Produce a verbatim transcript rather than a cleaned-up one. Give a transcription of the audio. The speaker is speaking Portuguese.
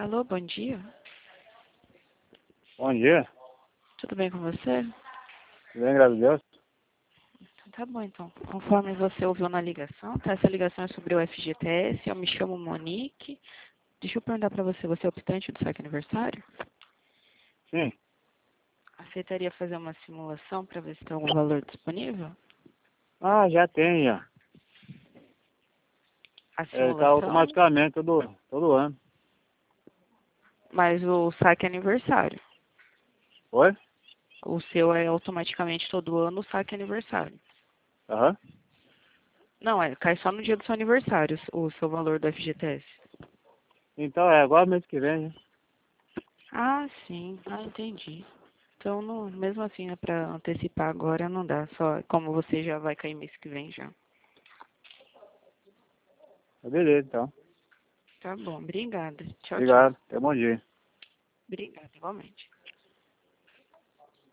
Alô, bom dia. Bom dia. Tudo bem com você? Tudo bem, graças a Deus? Tá bom, então. Conforme você ouviu na ligação, tá? Essa ligação é sobre o F G T S. Eu me chamo Monique. Deixa eu perguntar pra você, você é optante do saque aniversário? Sim. Aceitaria fazer uma simulação para ver se tem algum valor disponível? Ah, já tem, já. A É, tá simulação, automaticamente todo, todo ano. mas o saque aniversário. Oi? O seu é automaticamente todo ano o saque aniversário. Aham. Não, é, cai só no dia do seu aniversário o seu valor do F G T S. Então é agora mês que vem, né? Ah, sim. Ah, entendi. Então, não, mesmo assim, é pra antecipar agora, não dá. Só como você já vai cair mês que vem já. Tá beleza, então. Tá bom, obrigada. Tchau, tchau. Obrigado. Até bom dia. Obrigada, igualmente.